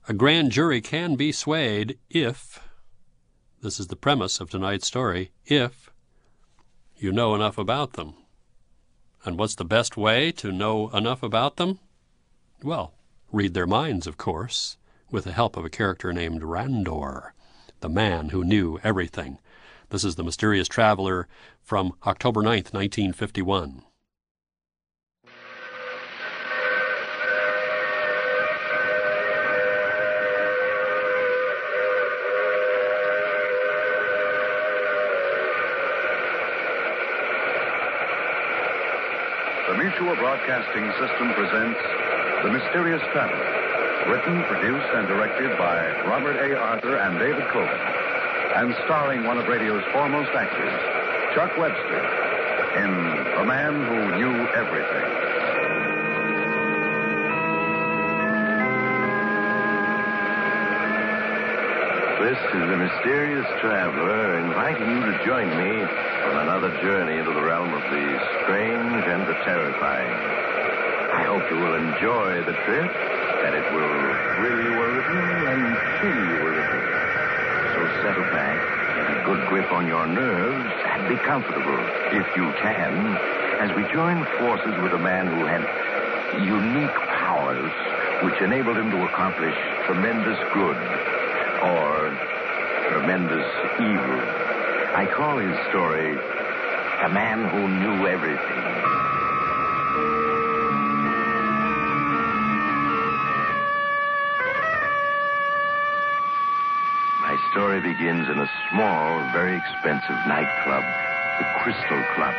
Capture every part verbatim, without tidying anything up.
A grand jury can be swayed if, this is the premise of tonight's story, if you know enough about them. And what's the best way to know enough about them? Well, read their minds, of course, with the help of a character named Randor, the man who knew everything. This is The Mysterious Traveler from October ninth, nineteen fifty-one. The Mutual Broadcasting System presents The Mysterious Traveler, written, produced, and directed by Robert A. Arthur and David Coben, and starring one of radio's foremost actors, Chuck Webster, in The Man Who Knew Everything. This is the Mysterious Traveler inviting you to join me on another journey into the realm of the strange and the terrifying. I hope you will enjoy the trip, that it will thrill you a little and chill you a little. So settle back, get a good grip on your nerves, and be comfortable, if you can, as we join forces with a man who had unique powers which enabled him to accomplish tremendous good. Or tremendous evil. I call his story The Man Who Knew Everything. My story begins in a small, very expensive nightclub, the Crystal Club.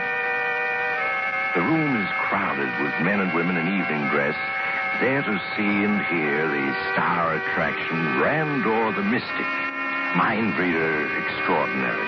The room is crowded with men and women in evening dress, there to see and hear the star attraction, Randor the Mystic, mind reader extraordinary.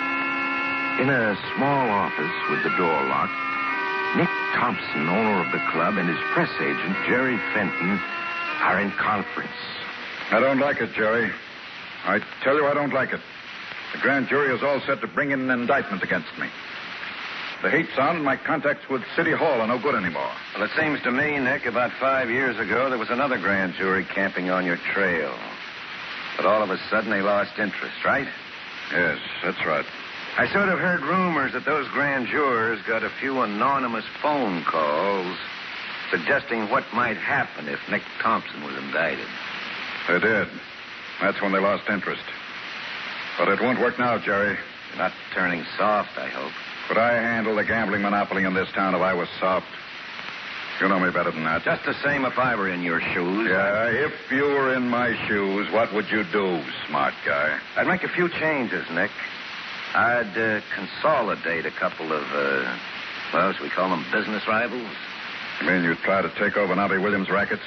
In a small office with the door locked, Nick Thompson, owner of the club, and his press agent, Jerry Fenton, are in conference. I don't like it, Jerry. I tell you I don't like it. The grand jury is all set to bring in an indictment against me. The heat's on, and my contacts with City Hall are no good anymore. Well, it seems to me, Nick, about five years ago, there was another grand jury camping on your trail. But all of a sudden, they lost interest, right? Yes, that's right. I sort of heard rumors that those grand jurors got a few anonymous phone calls suggesting what might happen if Nick Thompson was indicted. They did. That's when they lost interest. But it won't work now, Jerry. You're not turning soft, I hope. Could I handle the gambling monopoly in this town if I was soft? You know me better than that. Just the same if I were in your shoes. Yeah, if you were in my shoes, what would you do, smart guy? I'd make a few changes, Nick. I'd uh, consolidate a couple of, uh, well, shall we call them business rivals? You mean you'd try to take over Nobby Williams' rackets?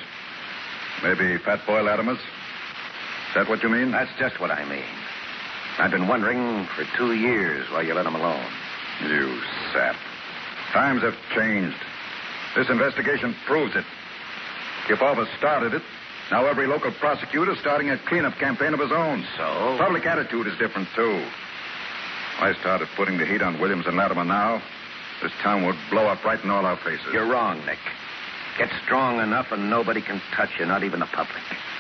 Maybe Fat Boy Latimer's? Is that what you mean? That's just what I mean. I've been wondering for two years why you let them alone. You sap. Times have changed. This investigation proves it. Kipova started it. Now every local prosecutor's starting a cleanup campaign of his own. So? Public attitude is different, too. I started putting the heat on Williams and Latimer now. This town would blow up right in all our faces. You're wrong, Nick. Get strong enough and nobody can touch you, not even the public.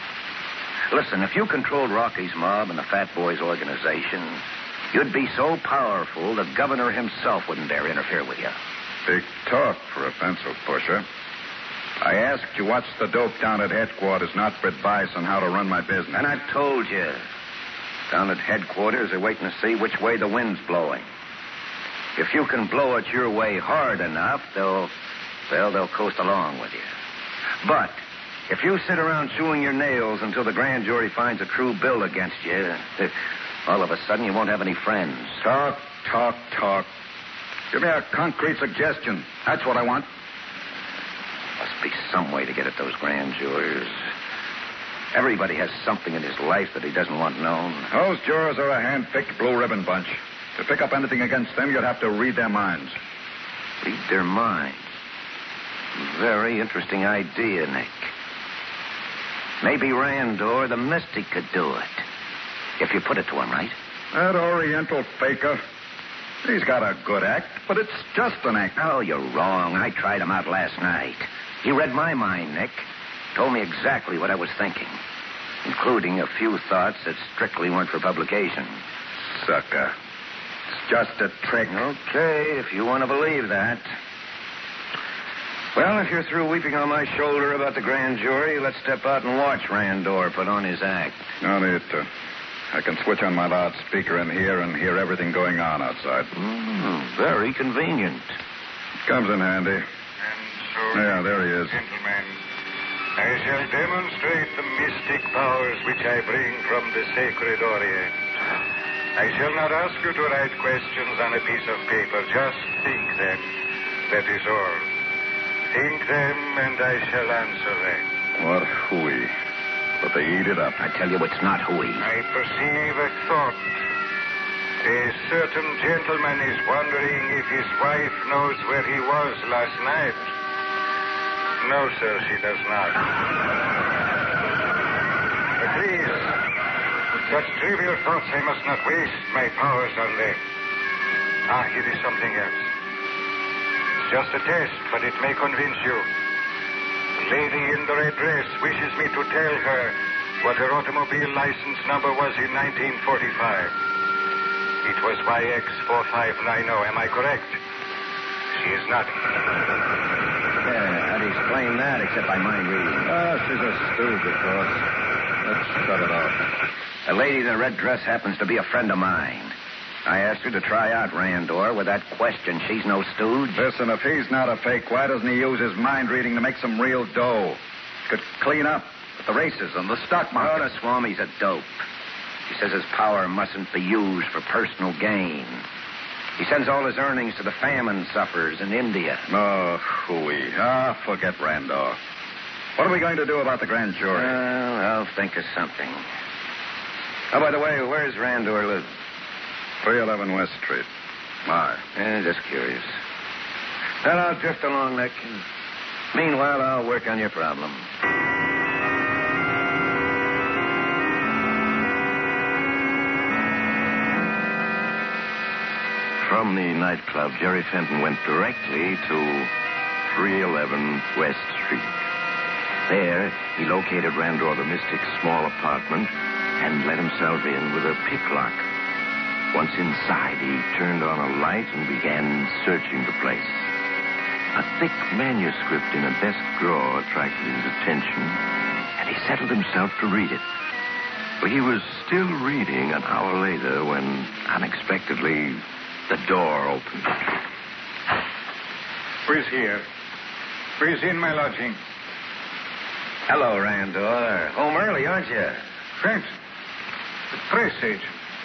Listen, if you controlled Rocky's mob and the Fat Boys organization, you'd be so powerful the governor himself wouldn't dare interfere with you. Big talk for a pencil pusher. I asked you what's the dope down at headquarters, not for advice on how to run my business. And I've told you. Down at headquarters, they're waiting to see which way the wind's blowing. If you can blow it your way hard enough, they'll, well, they'll coast along with you. But if you sit around chewing your nails until the grand jury finds a true bill against you, all of a sudden you won't have any friends. Talk, talk, talk. Give me a concrete suggestion. That's what I want. Must be some way to get at those grand jurors. Everybody has something in his life that he doesn't want known. Those jurors are a hand-picked blue ribbon bunch. To pick up anything against them, you'd have to read their minds. Read their minds? Very interesting idea, Nick. Maybe Randor the Mystic could do it. If you put it to him, right? That Oriental faker. He's got a good act, but it's just an act. Oh, you're wrong. I tried him out last night. He read my mind, Nick. Told me exactly what I was thinking. including a few thoughts that strictly weren't for publication. Sucker. It's just a trick. Okay, if you want to believe that. Well, if you're through weeping on my shoulder about the grand jury, let's step out and watch Randor put on his act. No need to. I can switch on my loudspeaker in here and hear everything going on outside. Mm, very convenient. Comes in handy. And so, Yeah, there he is. Gentlemen, I shall demonstrate the mystic powers which I bring from the sacred Orient. I shall not ask you to write questions on a piece of paper. Just think them. That is all. Think them, and I shall answer them. What hooey. But they eat it up. I tell you, it's not hooey. I perceive a thought. A certain gentleman is wondering if his wife knows where he was last night. No, sir, she does not. But please, such trivial thoughts I must not waste my powers on them. Ah, here is something else. It's just a test, but it may convince you. The lady in the red dress wishes me to tell her what her automobile license number was in nineteen forty-five. It was Y X four five nine zero. Am I correct? She is not. Yeah, how do you explain that except by mind reading? Ah, she's a stooge, of course. Let's shut it off. The lady in the red dress happens to be a friend of mine. I asked her to try out Randor with that question. She's no stooge. Listen, if he's not a fake, why doesn't he use his mind reading to make some real dough? Could clean up at the races and the stock Oh, market. the Swami's a dope. He says his power mustn't be used for personal gain. He sends all his earnings to the famine sufferers in India. Oh, hooey. Ah, forget Randor. What are we going to do about the grand jury? Well, I'll think of something. Oh, by the way, where's Randor live? three eleven West Street. Why? Eh, just curious. Then I'll drift along, Nick. Meanwhile, I'll work on your problem. From the nightclub, Jerry Fenton went directly to three eleven West Street. There, he located Randor the Mystic's small apartment and let himself in with a pick lock. Once inside, he turned on a light and began searching the place. A thick manuscript in a desk drawer attracted his attention, and he settled himself to read it. But he was still reading an hour later when, unexpectedly, the door opened. Who is here? Who is in my lodging? Hello, Randor. Home early, aren't you? Fenton, the press agent.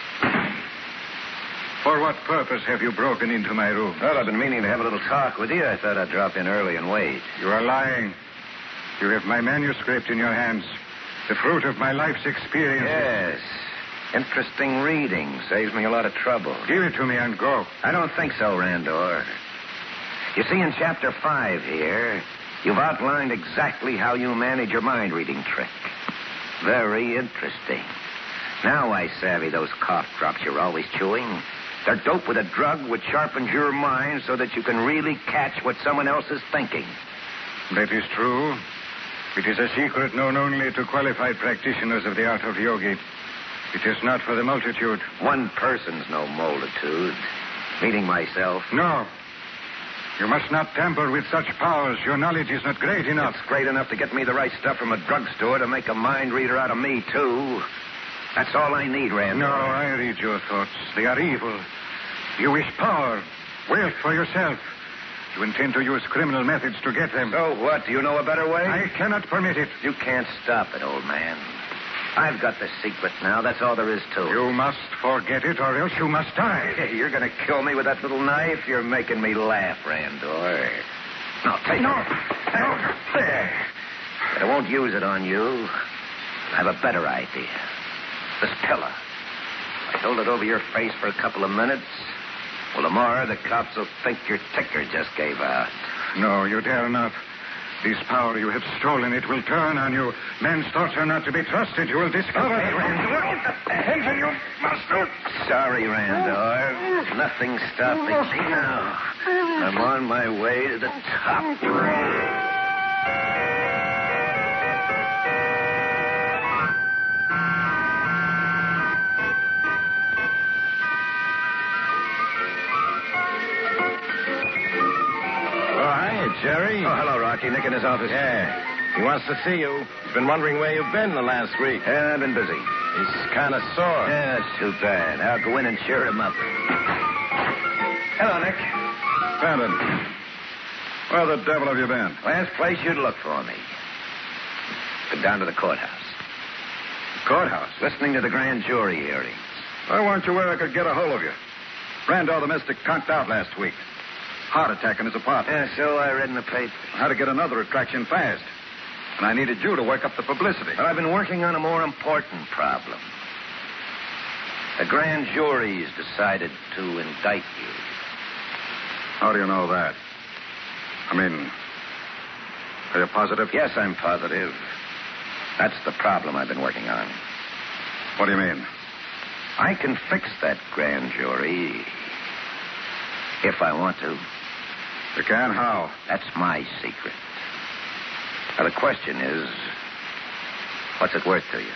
For what purpose have you broken into my room? Well, I've been meaning to have a little talk with you. I thought I'd drop in early and wait. You are lying. You have my manuscript in your hands. The fruit of my life's experience. Yes. Interesting reading. Saves me a lot of trouble. Give it to me and go. I don't think so, Randor. You see, in chapter five here, you've outlined exactly how you manage your mind-reading trick. Very interesting. Now I savvy those cough drops you're always chewing. They're doped with a drug which sharpens your mind so that you can really catch what someone else is thinking. That is true. It is a secret known only to qualified practitioners of the art of yogi. It is not for the multitude. One person's no multitude. Meaning myself. No. You must not tamper with such powers. Your knowledge is not great enough. It's great enough to get me the right stuff from a drugstore to make a mind reader out of me, too. That's all I need, Randor. No, I read your thoughts. They are evil. You wish power, wealth for yourself. You intend to use criminal methods to get them. So what? Do you know a better way? I cannot permit it. You can't stop it, old man. I've got the secret now. That's all there is to it. You must forget it, or else you must die. Hey, you're going to kill me with that little knife? You're making me laugh, Randor. No, take No. it. No. There. But I won't use it on you. I have a better idea. This pillow. I hold it over your face for a couple of minutes. Well, tomorrow the cops will think your ticker just gave out. No, you dare not. This power you have stolen, it will turn on you. Men's thoughts are not to be trusted. You will discover... Okay, Randor. Attention, you master. Sorry, Randor. Nothing stopping me now. I'm on my way to the top. talk to you, Nick, in his office? Yeah. He wants to see you. He's been wondering where you've been the last week. Yeah, I've been busy. He's kind of sore. Yeah, it's too bad. I'll go in and cheer him up. Hello, Nick. Bandit. Where the devil have you been? Last place you'd look for me. Been down to the courthouse. Courthouse. Listening to the grand jury hearings. Why weren't you where I could get a hold of you? Randall, the mystic, conked out last week. Heart attack in his apartment. Yeah, so I read in the paper. I had to get another attraction fast. And I needed you to work up the publicity. But I've been working on a more important problem. The grand jury's decided to indict you. How do you know that? I mean, are you positive? Yes, I'm positive. That's the problem I've been working on. What do you mean? I can fix that grand jury if I want to. You can? How? That's my secret. Now, the question is, what's it worth to you?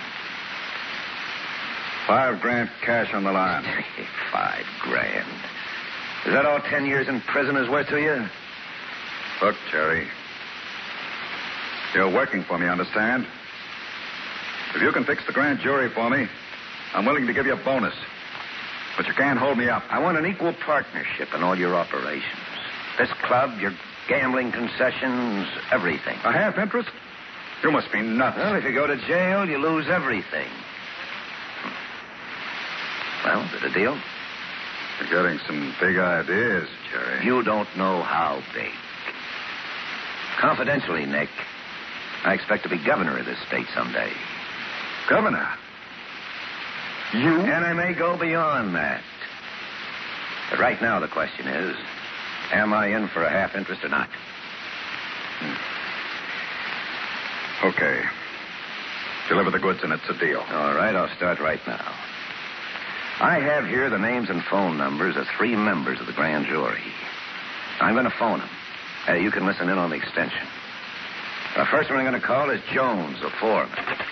Five grand cash on the line. Five grand. Is that all ten years in prison is worth to you? Look, Jerry. You're working for me, understand? If you can fix the grand jury for me, I'm willing to give you a bonus. But you can't hold me up. I want an equal partnership in all your operations. This club, your gambling concessions, everything. A half interest? You must be nuts. Well, if you go to jail, you lose everything. Well, is it a deal? You're getting some big ideas, Jerry. You don't know how big. Confidentially, Nick, I expect to be governor of this state someday. Governor? You? And I may go beyond that. But right now the question is, am I in for a half interest or not? Hmm. Okay. Deliver the goods and it's a deal. All right, I'll start right now. I have here the names and phone numbers of three members of the grand jury. I'm going to phone them. Uh, you can listen in on the extension. The first one I'm going to call is Jones, the foreman.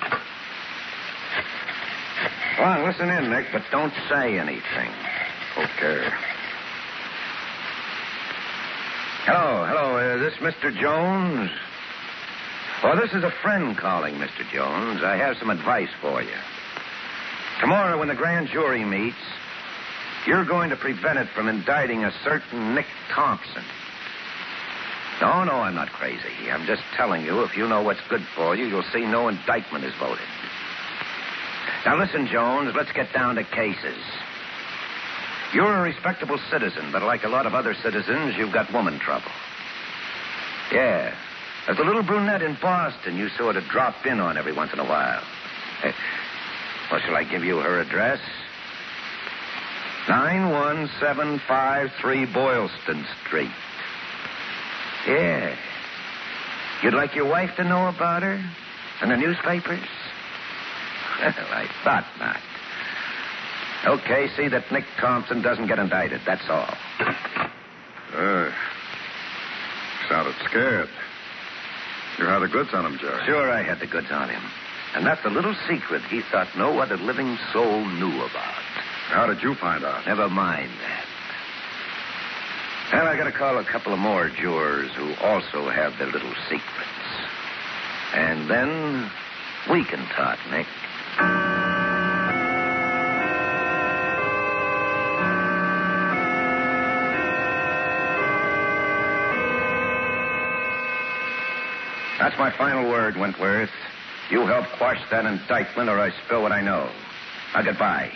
Go on, listen in, Nick, but don't say anything. Okay. Hello, hello. Is this Mister Jones? Well, this is a friend calling, Mister Jones. I have some advice for you. Tomorrow, when the grand jury meets, you're going to prevent it from indicting a certain Nick Thompson. No, no, I'm not crazy. I'm just telling you, if you know what's good for you, you'll see no indictment is voted. Now, listen, Jones, let's get down to cases. You're a respectable citizen, but like a lot of other citizens, you've got woman trouble. Yeah. There's a little brunette in Boston you sort of drop in on every once in a while. Hey, well, shall I give you her address? nine one seven five three Boylston Street. Yeah. You'd like your wife to know about her? In the newspapers? Well, I thought not. Okay, see that Nick Thompson doesn't get indicted, that's all. Uh, sounded scared. You had the goods on him, Jerry. Sure, I had the goods on him. And that's a little secret he thought no other living soul knew about. How did you find out? Never mind that. And I got to call a couple of more jurors who also have their little secrets. And then we can talk, Nick. That's my final word, Wentworth. You help quash that indictment or I spill what I know. Now, goodbye.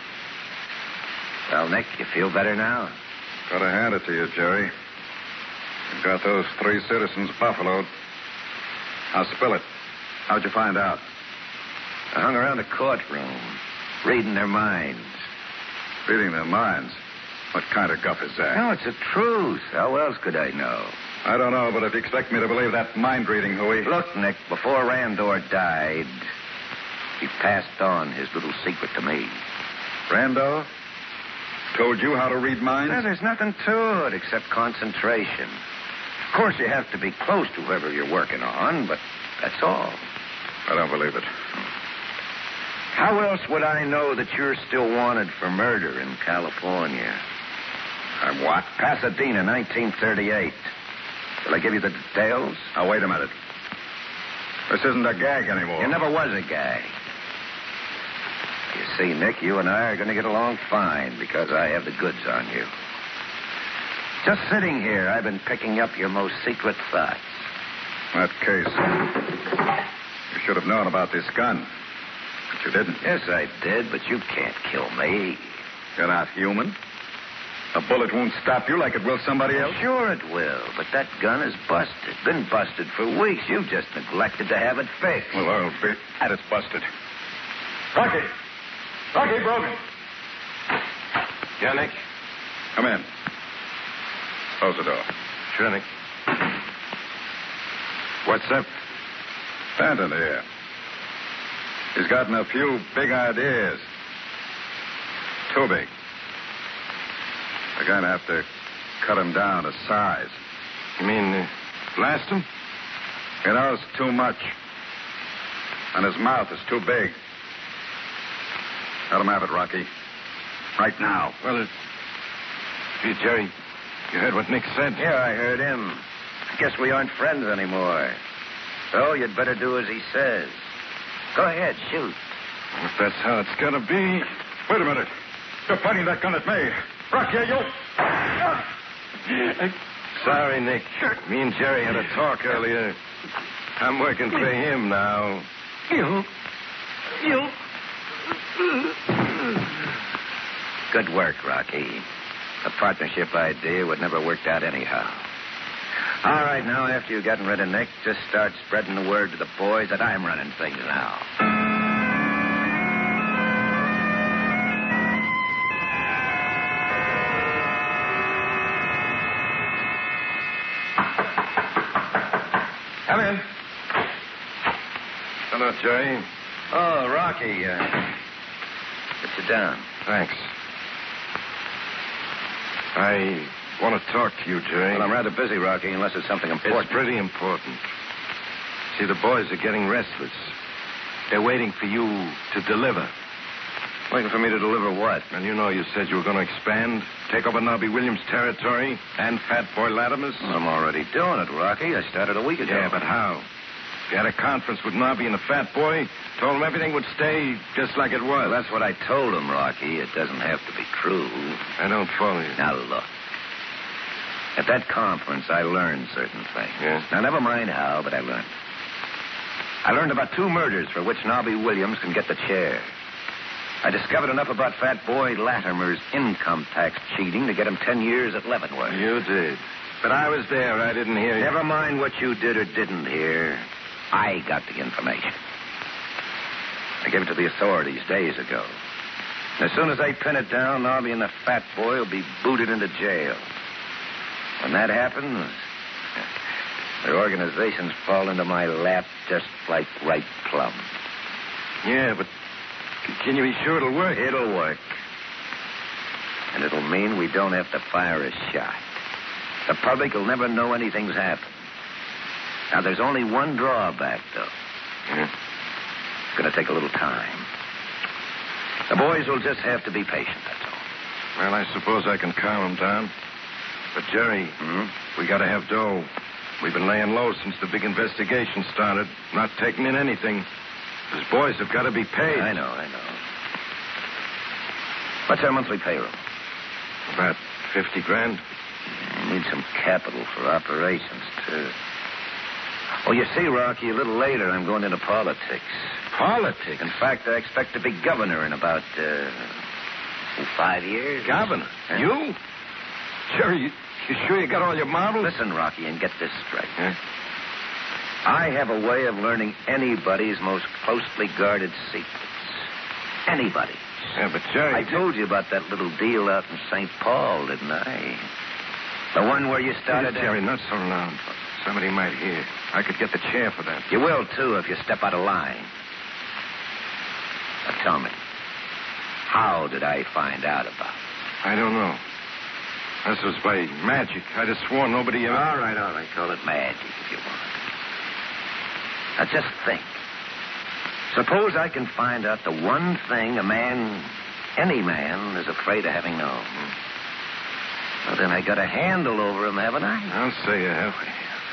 Well, Nick, you feel better now? Gotta hand it to you, Jerry. You've got those three citizens buffaloed. Now, spill it. How'd you find out? I hung around the courtroom, reading their minds. Reading their minds? What kind of guff is that? No, it's the truth. How else could I know? I don't know, but if you expect me to believe that mind reading, Huey... Look, Nick, before Randor died, he passed on his little secret to me. Randall? Told you how to read minds? Well, there's nothing to it except concentration. Of course, you have to be close to whoever you're working on, but that's all. I don't believe it. How else would I know that you're still wanted for murder in California? I'm what? Pasadena, nineteen thirty-eight. Shall I give you the details? Now, wait a minute. This isn't a gag anymore. It never was a gag. You see, Nick, you and I are going to get along fine because I have the goods on you. Just sitting here, I've been picking up your most secret thoughts. In that case, you should have known about this gun. But you didn't. Yes, I did, but you can't kill me. You're not human. A bullet won't stop you like it will somebody else. Sure it will, but that gun is busted. Been busted for weeks. You've just neglected to have it fixed. Well, I'll be at it's busted. Rocky! Rocky Brogan! Yeah, Nick? Come in. Close the door. Sure, Nick. What's up? Stanton here. He's gotten a few big ideas. Too big. We're going to have to cut him down to size. You mean uh, blast him? He knows too much. And his mouth is too big. Let him have it, Rocky. Right now. Well, it... Gee, Jerry, you heard what Nick said? Yeah, I heard him. I guess we aren't friends anymore. So you'd better do as he says. Go ahead, shoot. If that's how it's going to be... Wait a minute. You're pointing that gun at me. Rocky, you... Sorry, Nick. Me and Jerry had a talk earlier. I'm working for him now. You... You... Good work, Rocky. The partnership idea would never worked out anyhow. All right, now, after you've gotten rid of Nick, just start spreading the word to the boys that I'm running things now. Come in. Hello, Jerry. Oh, Rocky, uh, sit you down. Thanks. I want to talk to you, Jerry. Well, I'm rather busy, Rocky, unless it's something important. It's pretty important. See, the boys are getting restless. They're waiting for you to deliver. Waiting for me to deliver what? And you know you said you were going to expand, take over Nobby Williams' territory, and Fat Boy Latimer's. Well, I'm already doing it, Rocky. I started a week ago. Yeah, but how? You had a conference with Nobby and the Fat Boy, told him everything would stay just like it was. Well, that's what I told him, Rocky. It doesn't have to be true. I don't follow you. Now, look. At that conference, I learned certain things. Yeah? Now, never mind how, but I learned. I learned about two murders for which Nobby Williams can get the chair. I discovered enough about Fat Boy Latimer's income tax cheating to get him ten years at Leavenworth. You did. But I was there. I didn't hear you. Never mind what you did or didn't hear. I got the information. I gave it to the authorities days ago. And as soon as they pin it down, Nobby and the Fat Boy will be booted into jail. When that happens, their organizations fall into my lap just like ripe plums. Yeah, but can you be sure it'll work? It'll work. And it'll mean we don't have to fire a shot. The public will never know anything's happened. Now, there's only one drawback, though. Yeah? It's going to take a little time. The boys will just have to be patient, that's all. Well, I suppose I can calm them down. But, Jerry, Hmm? we got to have dough. We've been laying low since the big investigation started, not taking in anything. Those boys have got to be paid. I know, I know. What's our monthly payroll? About fifty grand. I need some capital for operations, too. Oh, you see, Rocky, a little later I'm going into politics. Politics? In fact, I expect to be governor in about, uh, five years. Governor? Huh? You? Jerry, you, you sure you got all your marbles? Listen, Rocky, and get this straight. Huh? I have a way of learning anybody's most closely guarded secrets. Anybody's. Yeah, but Jerry... I told you about that little deal out in Saint Paul, didn't I? The one where you started... Hey, Jerry, not so loud. Somebody might hear. I could get the chair for that. You will, too, if you step out of line. Now, tell me, how did I find out about it? I don't know. This was by magic. I'd have sworn nobody ever... All right, all right. Call it magic if you want. Now, just think. Suppose I can find out the one thing a man, any man, is afraid of having known. Well, then I got a handle over him, haven't I? I'll say you have.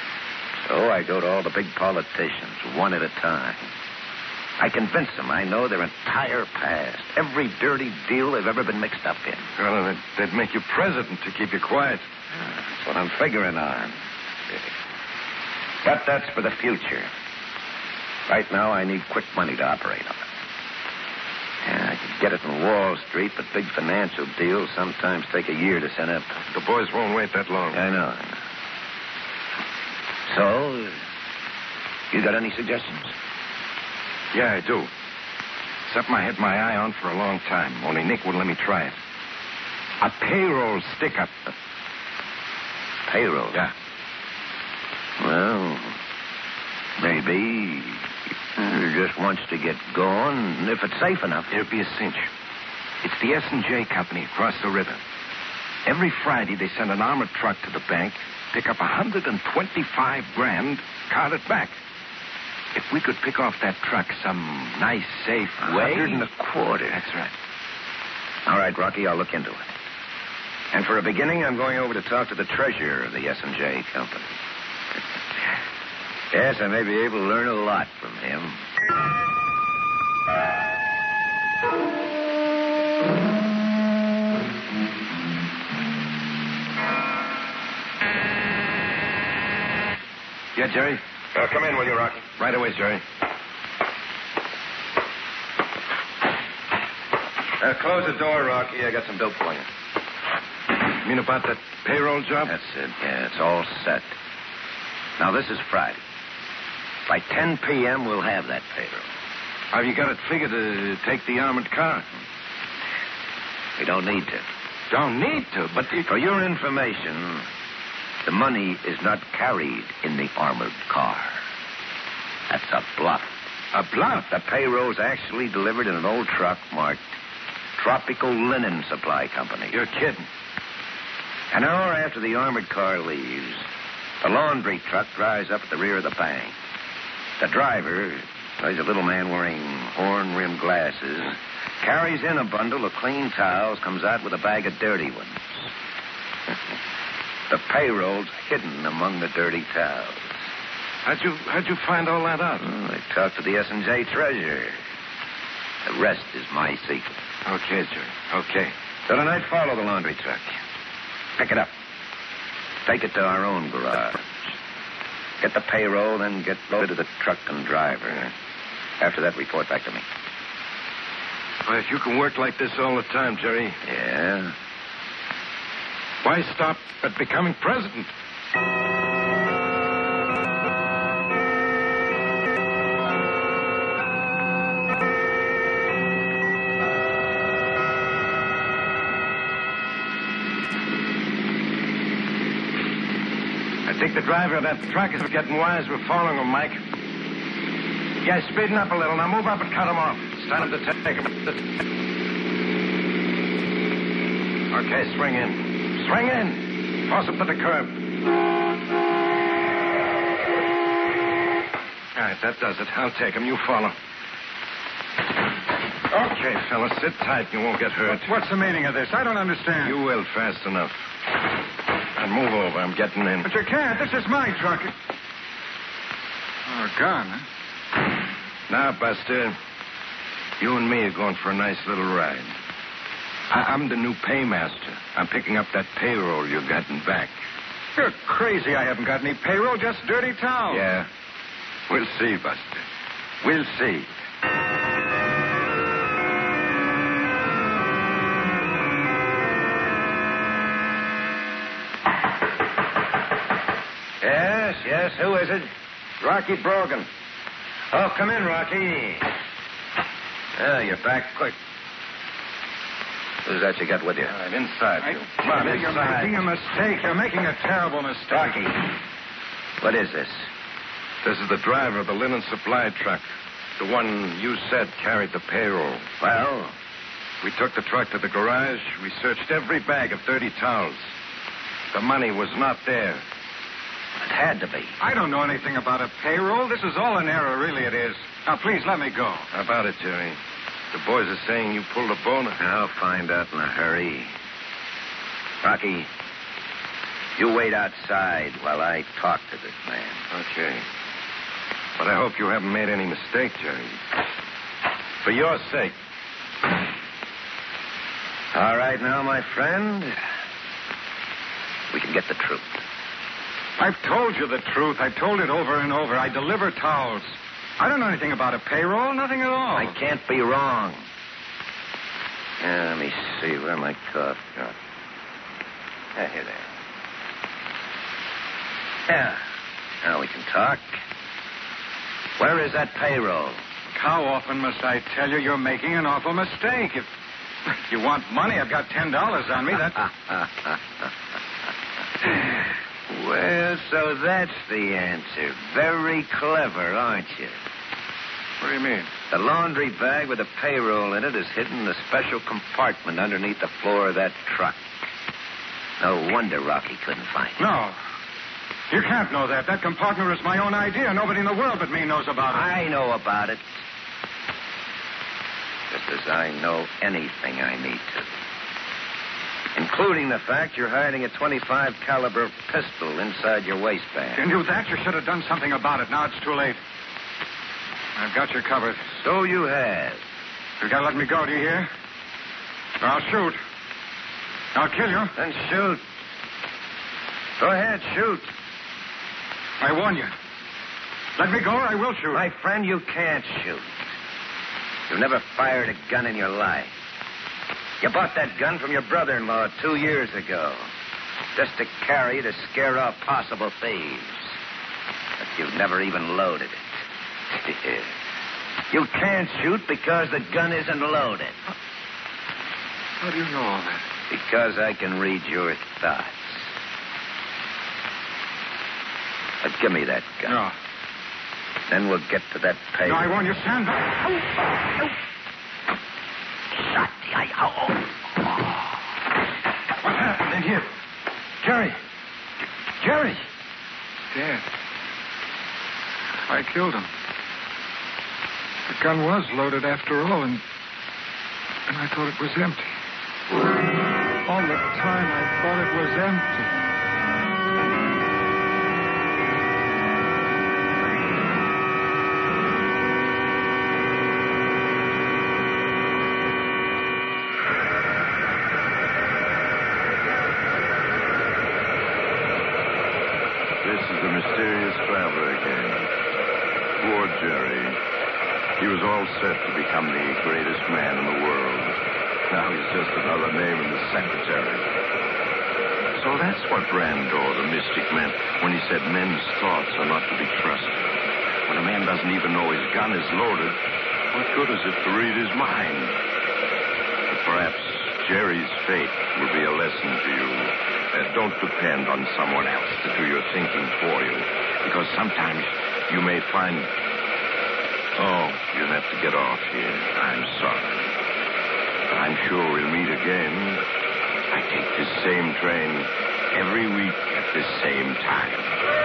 So I go to all the big politicians, one at a time. I convince them I know their entire past, every dirty deal they've ever been mixed up in. Well, they'd, they'd make you president to keep you quiet. That's what I'm figuring on. But that's for the future. Right now, I need quick money to operate on it. Yeah, I could get it in Wall Street, but big financial deals sometimes take a year to set up. The boys won't wait that long. I know, I know. So, you got any suggestions? Yeah, I do. Something I had my eye on for a long time. Only Nick wouldn't let me try it. A payroll stick-up. Payroll? Yeah. Well, maybe he just wants to get going, if it's safe enough. It'll be a cinch. It's the S and J Company across the river. Every Friday, they send an armored truck to the bank, pick up one hundred twenty-five grand, cart it back. If we could pick off that truck some nice, safe way... one hundred and a quarter. That's right. All right, Rocky, I'll look into it. And for a beginning, I'm going over to talk to the treasurer of the S and J Company. Yes, I may be able to learn a lot from him. Yeah, Jerry? Uh, come in, will you, Rocky? Right away, Jerry. Uh, close the door, Rocky. I got some dope for you. You mean about that payroll job? That's it. Yeah, it's all set. Now, this is Friday. By ten p.m., we'll have that payroll. Have you got it figured to take the armored car? We don't need to. Don't need to, but... You... For your information, the money is not carried in the armored car. That's a bluff. A bluff? The payroll's actually delivered in an old truck marked Tropical Linen Supply Company. You're kidding. An hour after the armored car leaves, the laundry truck drives up at the rear of the bank. The driver, he's a little man wearing horn-rimmed glasses, carries in a bundle of clean towels, comes out with a bag of dirty ones. The payroll's hidden among the dirty towels. How'd you, how'd you find all that out? Oh, I talked to the S and J treasurer. The rest is my secret. Okay, Jerry. Okay. So tonight, follow the laundry truck. Pick it up. Take it to our own garage. Get the payroll, then get loaded to the truck and driver. After that, report back to me. Well, if you can work like this all the time, Jerry, Yeah? why stop at becoming president? I think the driver of that truck is getting wise. We're following him, Mike. Yeah, speeding up a little. Now move up and cut him off. It's time to take him. Okay, swing in. Swing in. Toss him to the curb. All right, that does it. I'll take him. You follow. Okay, fellas, sit tight. You won't get hurt. What's the meaning of this? I don't understand. You will fast enough. And move over. I'm getting in. But you can't. This is my truck. Oh, a gun, huh? Now, Buster, you and me are going for a nice little ride. I- I'm the new paymaster. I'm picking up that payroll you're getting back. You're crazy. I haven't got any payroll, just dirty towels. Yeah. We'll see, Buster. We'll see. Yes, yes. Who is it? Rocky Brogan. Oh, come in, Rocky. Oh, you're back quick. Who's that you got with you? All right, inside. I you. Come on, tell you, you're inside. making a mistake. You're making a terrible mistake. Rocky. What is this? This is the driver of the linen supply truck. The one you said carried the payroll. Well, We took the truck to the garage. We searched every bag of dirty towels. The money was not there. it had to be. I don't know anything about a payroll. This is all an error, really it is. Now, please, let me go. How about it, Jerry? The boys are saying you pulled a boner. I'll find out in a hurry. Rocky, You wait outside while I talk to this man. Okay. But I hope you haven't made any mistake, Jerry. For your sake. All right now, my friend. We can get the truth. I've told you the truth. I told it over and over. I deliver towels. I don't know anything about a payroll, nothing at all. I can't be wrong. Yeah, let me see. Where my cough got? Yeah, here there. Yeah. Now we can talk. Where is that payroll? How often must I tell you you're making an awful mistake? If, if you want money, I've got ten dollars on me. That's... Well, so that's the answer. Very clever, aren't you? What do you mean? The laundry bag with the payroll in it is hidden in a special compartment underneath the floor of that truck. No wonder Rocky couldn't find it. No. You can't know that. That compartment was my own idea. Nobody in the world but me knows about it. I know about it. Just as I know anything I need to. Including the fact you're hiding a twenty-five caliber pistol inside your waistband. You knew that? You should have done something about it. Now it's too late. I've got you covered. So you have. You gotta let me go, do you hear? Or I'll shoot. I'll kill you. Then shoot. Go ahead, shoot. I warn you. Let me go or I will shoot. My friend, you can't shoot. You've never fired a gun in your life. You bought that gun from your brother-in-law two years ago. Just to carry to scare off possible thieves. But you've never even loaded it. You can't shoot because the gun isn't loaded. How do you know all that? Because I can read your thoughts. But give me that gun. No. Then we'll get to that pay. No, I warn you, stand back. Shot the eye. Oh, What happened in here? Jerry. Jerry. Dead. I killed him. The gun was loaded after all, and and I thought it was empty. All the time I thought it was empty. This is the mysterious traveler again. Poor Jerry. He was all set to become the greatest man in the world. Now he's just another name in the secretary. So that's what Brandor, the mystic, meant when he said men's thoughts are not to be trusted. When a man doesn't even know his gun is loaded, what good is it to read his mind? But perhaps Jerry's fate will be a lesson to you. Uh, don't depend on someone else to do your thinking for you, because sometimes you may find... Oh, you'll have to get off here. I'm sorry. But I'm sure we'll meet again. I take this same train every week at this same time.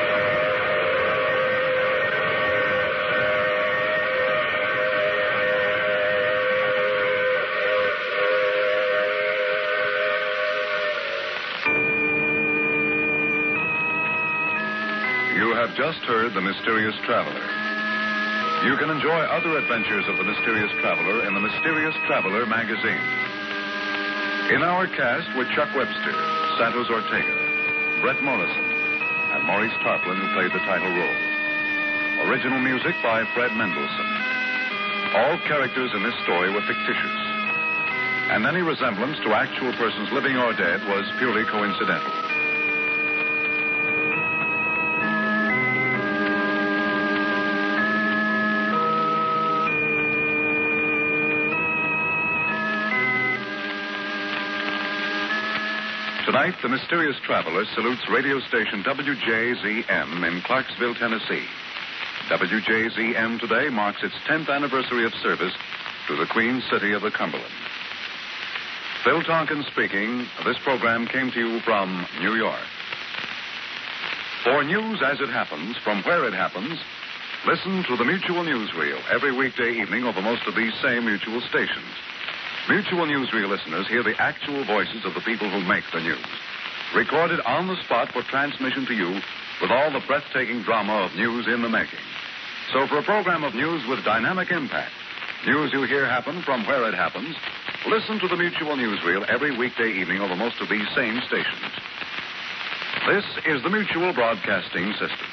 You have just heard The Mysterious Traveler. You can enjoy other adventures of The Mysterious Traveler in the Mysterious Traveler magazine. In our cast were Chuck Webster, Santos Ortega, Brett Morrison, and Maurice Tarplin, who played the title role. Original music by Fred Mendelssohn. All characters in this story were fictitious, and any resemblance to actual persons living or dead was purely coincidental. Tonight, The Mysterious Traveler salutes radio station W J Z M in Clarksville, Tennessee. W J Z M today marks its tenth anniversary of service to the Queen City of the Cumberland. Phil Tonkin speaking. This program came to you from New York. For news as it happens, from where it happens, listen to the Mutual Newsreel every weekday evening over most of these same Mutual stations. Mutual Newsreel listeners hear the actual voices of the people who make the news. recorded on the spot for transmission to you with all the breathtaking drama of news in the making. So for a program of news with dynamic impact, news you hear happen from where it happens, listen to the Mutual Newsreel every weekday evening over most of these same stations. This is the Mutual Broadcasting System.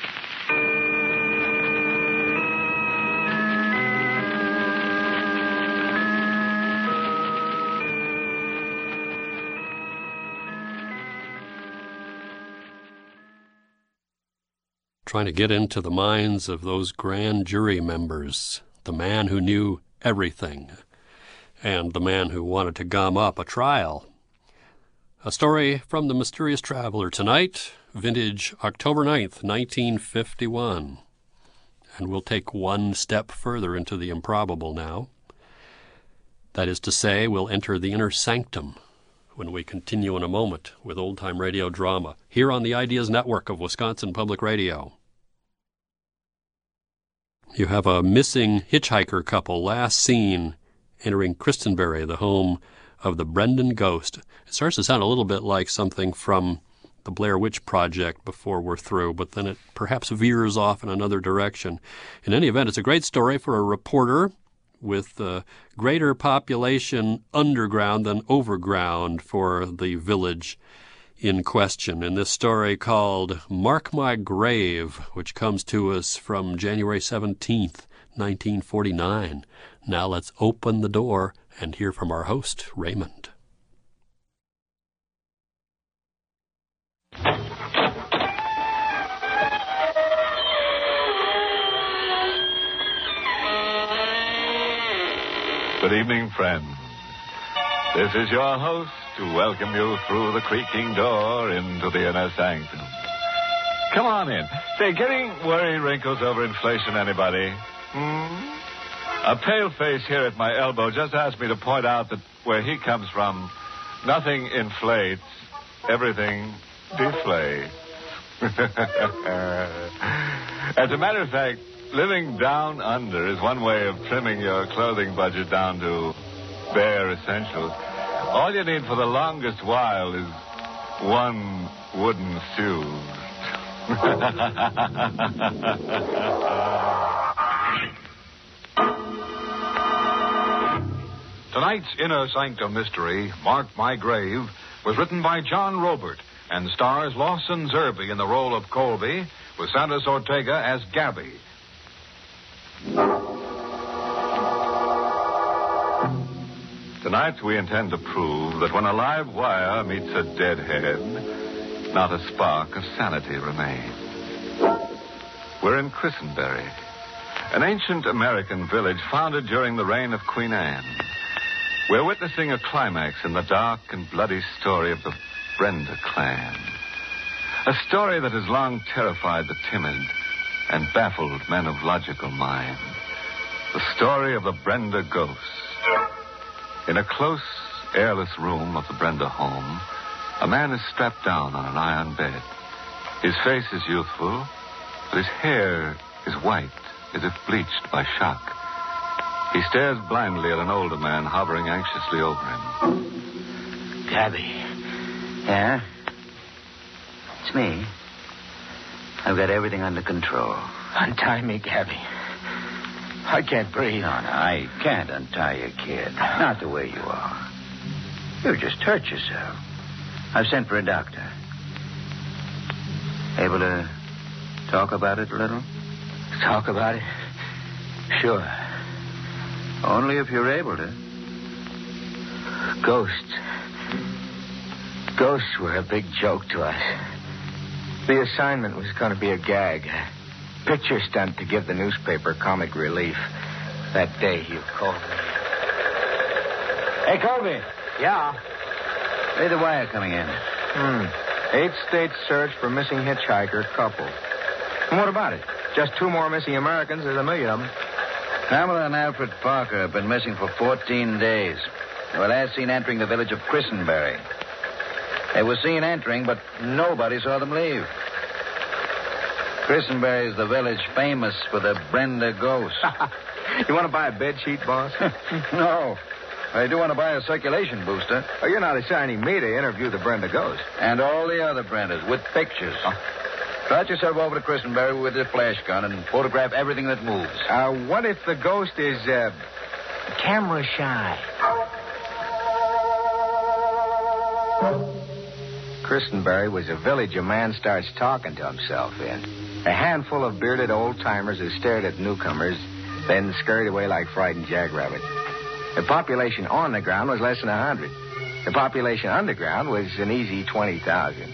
Trying to get into the minds of those grand jury members, the man who knew everything, and the man who wanted to gum up a trial. A story from The Mysterious Traveler tonight, vintage October ninth, nineteen fifty-one. And we'll take one step further into the improbable now. That is to say, we'll enter the inner sanctum when we continue in a moment with old-time radio drama here on the Ideas Network of Wisconsin Public Radio. You have a missing hitchhiker couple last seen entering Christenberry, the home of the Brendan Ghost. It starts to sound a little bit like something from the Blair Witch Project before we're through, but then it perhaps veers off in another direction. In any event, it's a great story for a reporter with uh, greater population underground than overground for the village in question. In this story called Mark My Grave, which comes to us from January seventeenth, nineteen forty-nine. Now let's open the door and hear from our host, Raymond. Good evening, friends. This is your host to welcome you through the creaking door into the inner sanctum. Come on in. Say, getting worry wrinkles over inflation, anybody? Hmm? A pale face here at my elbow just asked me to point out that where he comes from, nothing inflates, everything deflates. As a matter of fact, living down under is one way of trimming your clothing budget down to bare essentials. All you need for the longest while is one wooden shoe. Tonight's Inner Sanctum mystery, Mark My Grave, was written by John Robert and stars Lawson Zerbe in the role of Colby, with Santos Ortega as Gabby. Tonight we intend to prove that when a live wire meets a dead head, not a spark of sanity remains. We're in Christenberry, an ancient American village founded during the reign of Queen Anne. We're witnessing a climax in the dark and bloody story of the Brenda clan. A story that has long terrified the timid and baffled men of logical mind. The story of the Brenda ghost. In a close, airless room of the Brenda home, a man is strapped down on an iron bed. His face is youthful, but his hair is white, as if bleached by shock. He stares blindly at an older man hovering anxiously over him. Gabby. Yeah? It's me. I've got everything under control. Untie me, Gabby. I can't breathe. No, no, I can't untie you, kid. Not the way you are. You just hurt yourself. I've sent for a doctor. Able to talk about it a little? Talk about it? Sure. Only if you're able to. Ghosts. Ghosts were a big joke to us. The assignment was going to be a gag. A picture stunt to give the newspaper comic relief. That day you called me. Hey, Colby. Yeah? Hey, the wire coming in. Hmm. Eight-state search for missing hitchhiker couple. And what about it? Just two more missing Americans. There's a million of them. Pamela and Alfred Parker have been missing for fourteen days. They were last seen entering the village of Christenberry. They were seen entering, but nobody saw them leave. Christenberry is the village famous for the Brenda ghost. You want to buy a bed sheet, boss? No. I do want to buy a circulation booster. Oh, you're not assigning me to interview the Brenda ghost. And all the other Brendas with pictures. Oh. Trot yourself over to Christenberry with a flash gun and photograph everything that moves. Uh, what if the ghost is, uh, camera shy? Christenberry was a village a man starts talking to himself in. A handful of bearded old-timers who stared at newcomers, then scurried away like frightened jackrabbits. The population on the ground was less than a hundred. The population underground was an easy twenty thousand.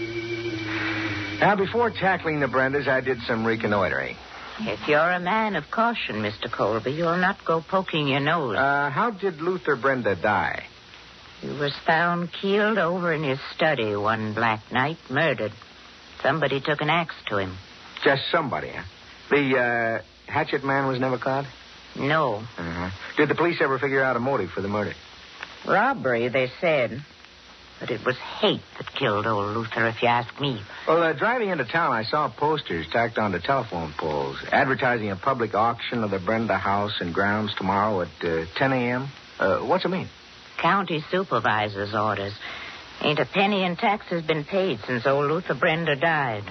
Now, before tackling the Brendas, I did some reconnoitering. If you're a man of caution, Mister Colby, you'll not go poking your nose. Uh, how did Luther Brenda die? He was found keeled over in his study one black night, murdered. Somebody took an axe to him. Just somebody, huh? The, uh, hatchet man was never caught? No. Uh-huh. Did the police ever figure out a motive for the murder? Robbery, they said. But it was hate that killed old Luther, if you ask me. Well, uh, driving into town, I saw posters tacked onto telephone poles advertising a public auction of the Brenda house and grounds tomorrow at uh, ten a.m. Uh, what's it mean? County supervisor's orders. Ain't a penny in taxes been paid since old Luther Brenda died.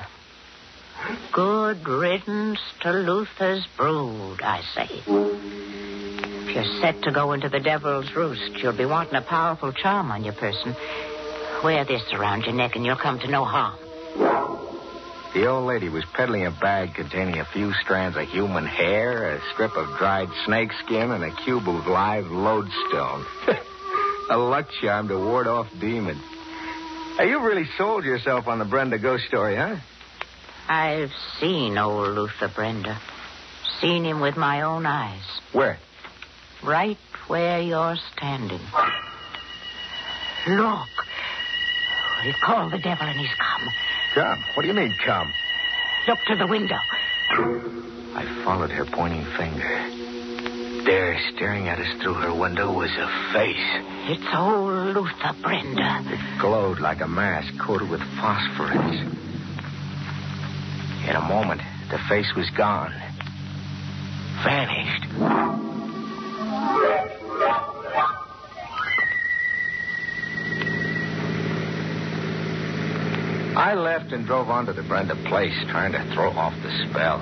Good riddance to Luther's brood, I say. If you're set to go into the devil's roost, you'll be wanting a powerful charm on your person. Wear this around your neck and you'll come to no harm. The old lady was peddling a bag containing a few strands of human hair, a strip of dried snake skin, and a cube of live lodestone. A luck charm to ward off demons. Hey, you really sold yourself on the Brenda ghost story, huh? I've seen old Luther Brenda. Seen him with my own eyes. Where? Right where you're standing. Look. He called the devil and he's come. Come? What do you mean, come? Look to the window. I followed her pointing finger. There, staring at us through her window, was a face. It's old Luther Brenda. It glowed like a mask coated with phosphorus. In a moment, the face was gone. Vanished. I left and drove on to the Brenda place, trying to throw off the spell.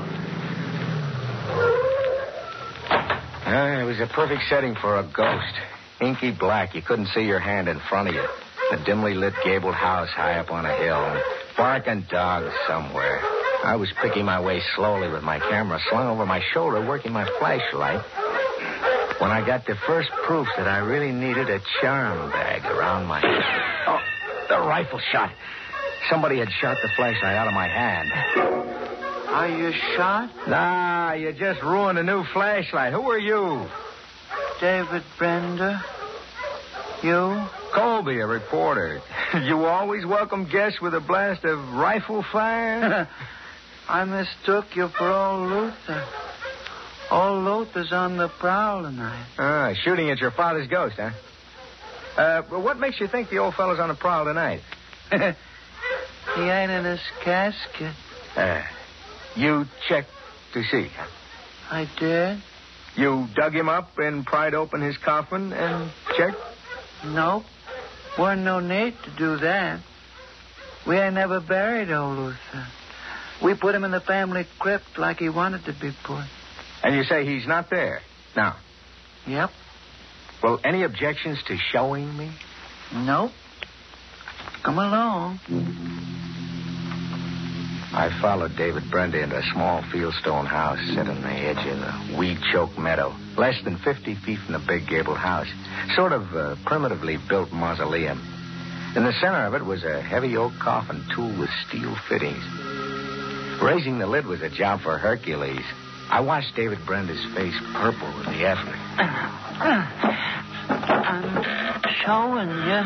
Uh, it was a perfect setting for a ghost. Inky black. You couldn't see your hand in front of you. A dimly lit gabled house high up on a hill. And barking dogs somewhere. I was picking my way slowly with my camera slung over my shoulder, working my flashlight, when I got the first proof that I really needed a charm bag around my head. Oh, the rifle shot. Somebody had shot the flashlight out of my hand. Are you shot? Nah, you just ruined a new flashlight. Who are you? David Brenda. You? Colby, a reporter. You always welcome guests with a blast of rifle fire? I mistook you for old Luther. Old Luther's on the prowl tonight. Ah, shooting at your father's ghost, huh? Uh, but what makes you think the old fellow's on the prowl tonight? He ain't in his casket. Uh, you checked to see, huh? I did. You dug him up and pried open his coffin and checked? Nope. Weren't no need to do that. We ain't never buried old Luther. We put him in the family crypt like he wanted to be put. And you say he's not there now? Yep. Well, any objections to showing me? Nope. Come along. I followed David Brenda into a small fieldstone house set on the edge of a weed-choked meadow, less than fifty feet from the big gabled house, sort of a primitively built mausoleum. In the center of it was a heavy oak coffin tool with steel fittings. Raising the lid was a job for Hercules. I watched David Brenda's face purple with the effort. I'm showing you.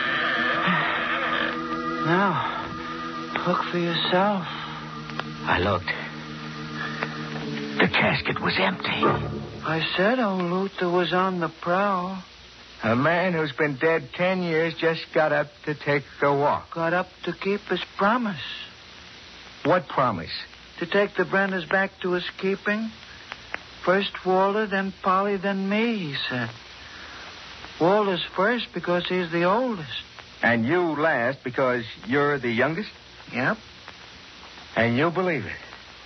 Now, look for yourself. I looked. The casket was empty. I said old Luther was on the prowl. A man who's been dead ten years just got up to take a walk. Got up to keep his promise. What promise? To take the Brendas back to his keeping. First Walter, then Polly, then me, he said. Walter's first because he's the oldest. And you last because you're the youngest? Yep. And you believe it?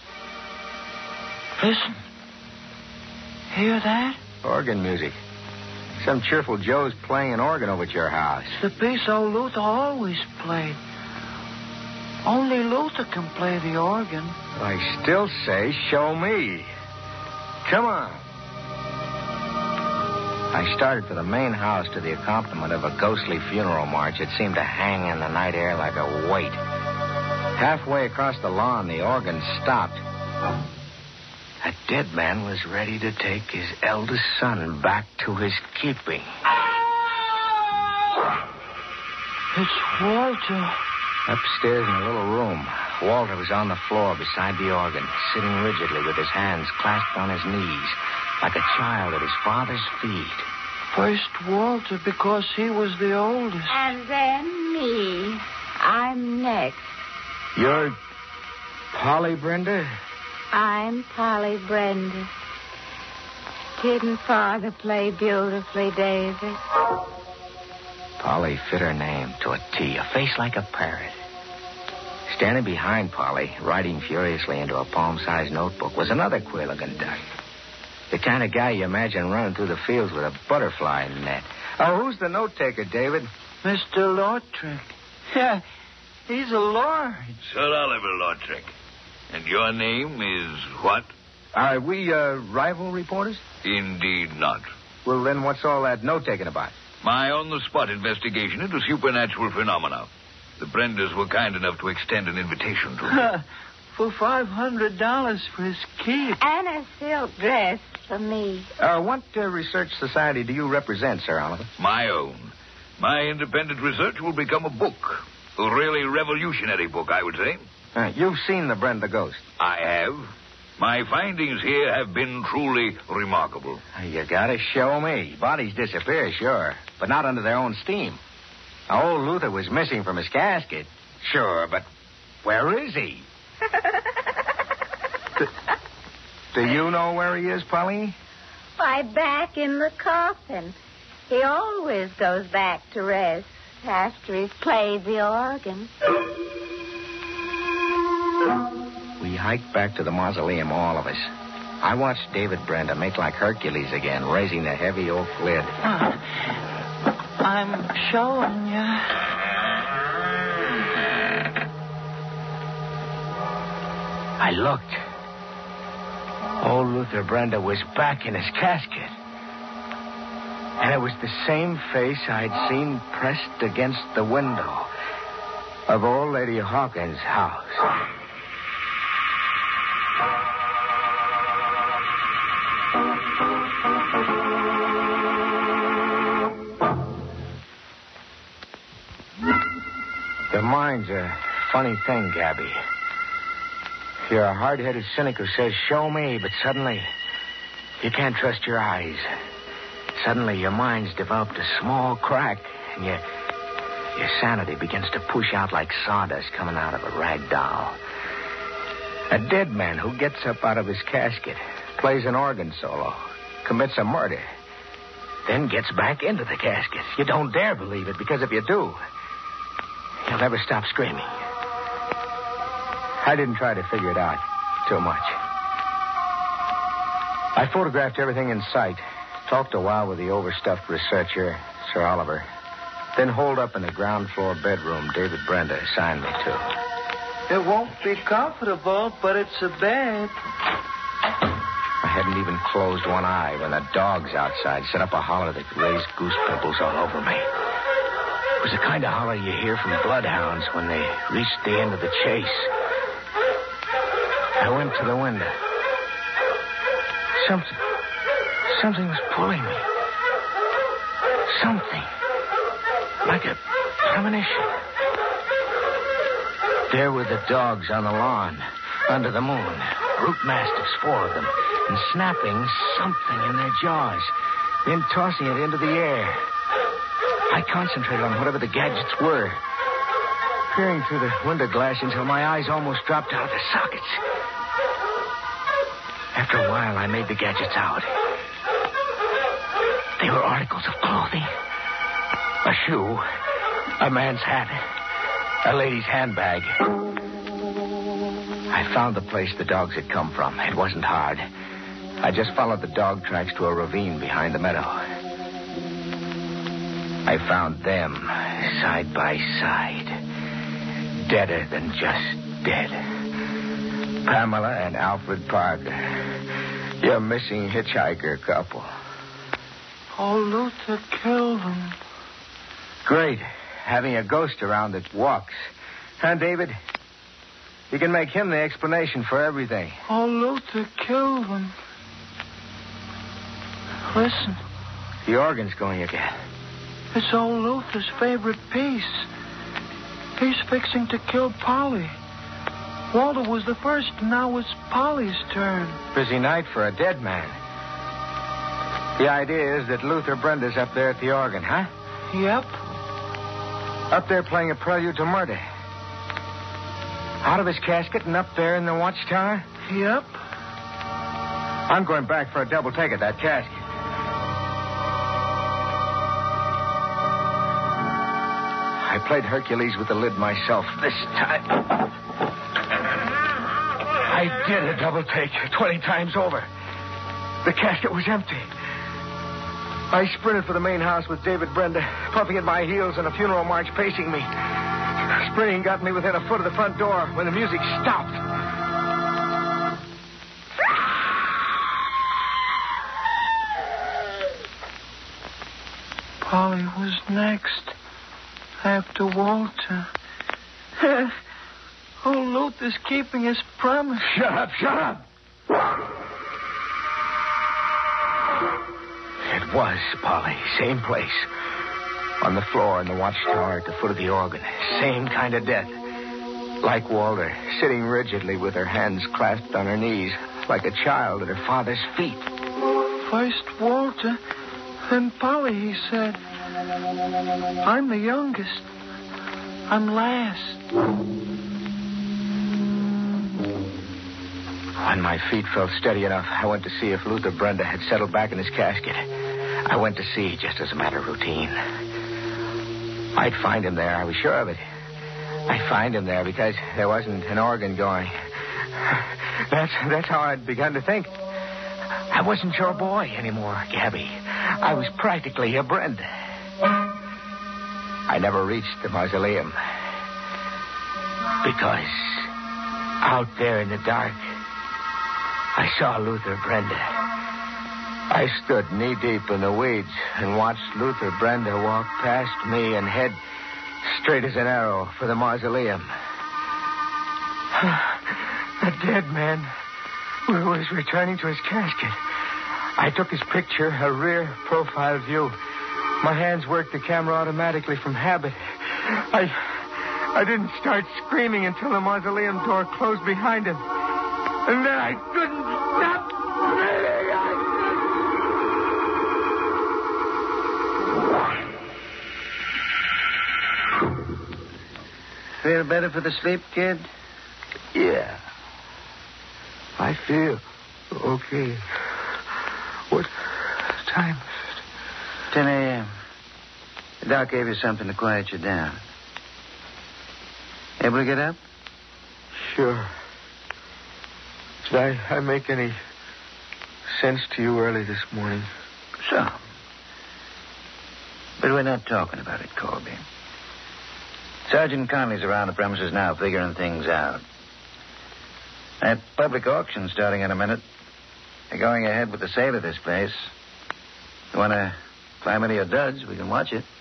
Listen. Hear that? Organ music. Some cheerful Joe's playing an organ over at your house. It's the piece old Luther always played. Only Luther can play the organ. I still say, show me. Come on. I started for the main house to the accompaniment of a ghostly funeral march that seemed to hang in the night air like a weight. Halfway across the lawn, the organ stopped. A dead man was ready to take his eldest son back to his keeping. It's Walter. Upstairs in a little room, Walter was on the floor beside the organ, sitting rigidly with his hands clasped on his knees, like a child at his father's feet. First Walter because he was the oldest. And then me. I'm next. You're Polly Brenda? I'm Polly Brenda. Didn't Father play beautifully, David? Polly fit her name to a T, a face like a parrot. Standing behind Polly, writing furiously into a palm-sized notebook, was another queer-looking duck. The kind of guy you imagine running through the fields with a butterfly net. Oh, who's the note-taker, David? Mister Lortrick. Yeah, he's a lord. Sir Oliver Lortrick. And your name is what? Are we, uh, rival reporters? Indeed not. Well, then what's all that note-taking about? My on-the-spot investigation into supernatural phenomena. The Brendas were kind enough to extend an invitation to me. For five hundred dollars for his keep. And a silk dress for me. Uh, what uh, research society do you represent, Sir Oliver? My own. My independent research will become a book. A really revolutionary book, I would say. Uh, you've seen the Brenda ghost. I have. My findings here have been truly remarkable. You gotta show me. Bodies disappear, sure, but not under their own steam. Now, old Luther was missing from his casket. Sure, but where is he? do, do you know where he is, Polly? Why, back in the coffin. He always goes back to rest after he's played the organ. We hiked back to the mausoleum, all of us. I watched David Brenda make like Hercules again, raising the heavy oak lid. Uh, I'm showing you. I looked. Old Luther Brenda was back in his casket. And it was the same face I'd seen pressed against the window of old Lady Hawkins' house. The mind's a funny thing, Gabby. You're a hard-headed cynic who says, show me, but suddenly you can't trust your eyes. Suddenly your mind's developed a small crack, and your, your sanity begins to push out like sawdust coming out of a rag doll. A dead man who gets up out of his casket, plays an organ solo, commits a murder, then gets back into the casket. You don't dare believe it, because if you do, you'll never stop screaming. I didn't try to figure it out too much. I photographed everything in sight, talked a while with the overstuffed researcher, Sir Oliver, then holed up in the ground floor bedroom David Brenda assigned me to. It won't be comfortable, but it's a bed. I hadn't even closed one eye when the dogs outside set up a holler that raised goose pimples all over me. It was the kind of holler you hear from bloodhounds when they reach the end of the chase. I went to the window. Something, something was pulling me. Something, like a premonition. There were the dogs on the lawn, under the moon, brute mastiffs, four of them, and snapping something in their jaws, then tossing it into the air. I concentrated on whatever the gadgets were, peering through the window glass until my eyes almost dropped out of their sockets. After a while, I made the gadgets out. They were articles of clothing. A shoe, a man's hat, a lady's handbag. I found the place the dogs had come from. It wasn't hard. I just followed the dog tracks to a ravine behind the meadow. I found them side by side, deader than just dead. Pamela and Alfred Parker, your missing hitchhiker couple. Oh, Luther killed them. Great. Having a ghost around that walks. Huh, David? You can make him the explanation for everything. Oh, Luther killed them. Listen. The organ's going again. It's old Luther's favorite piece. He's fixing to kill Polly. Walter was the first, and now it's Polly's turn. Busy night for a dead man. The idea is that Luther Brenda's up there at the organ, huh? Yep. Up there playing a prelude to murder. Out of his casket and up there in the watchtower? Yep. I'm going back for a double take at that casket. I played Hercules with the lid myself this time. I did a double take twenty times over. The casket was empty. I sprinted for the main house with David Brenda, puffing at my heels and a funeral march pacing me. Sprinting got me within a foot of the front door when the music stopped. Polly was next, after Walter. Oh, Luther's keeping his promise. Shut up, shut up! It was Polly, same place. On the floor in the watchtower at the foot of the organ. Same kind of death. Like Walter, sitting rigidly with her hands clasped on her knees, like a child at her father's feet. First Walter, then Polly, he said. I'm the youngest. I'm last. When my feet felt steady enough, I went to see if Luther Brenda had settled back in his casket. I went to see just as a matter of routine. I'd find him there, I was sure of it. I'd find him there because there wasn't an organ going. That's that's how I'd begun to think. I wasn't your boy anymore, Gabby. I was practically a Brenda. I never reached the mausoleum. Because out there in the dark, I saw Luther Brenda. I stood knee-deep in the weeds and watched Luther Brenda walk past me and head straight as an arrow for the mausoleum. A dead man who was returning to his casket. I took his picture, a rear profile view. My hands worked the camera automatically from habit. I I didn't start screaming until the mausoleum door closed behind him. And then I couldn't stop screaming. I... Feel better for the sleep, kid? Yeah. I feel okay. What time is it? ten a.m. The doc gave you something to quiet you down. Able to get up? Sure. Did I, I make any sense to you early this morning? Some. But we're not talking about it, Colby. Sergeant Conley's around the premises now figuring things out. That public auction starting in a minute. They're going ahead with the sale of this place. You want to climb any of your duds, we can watch it.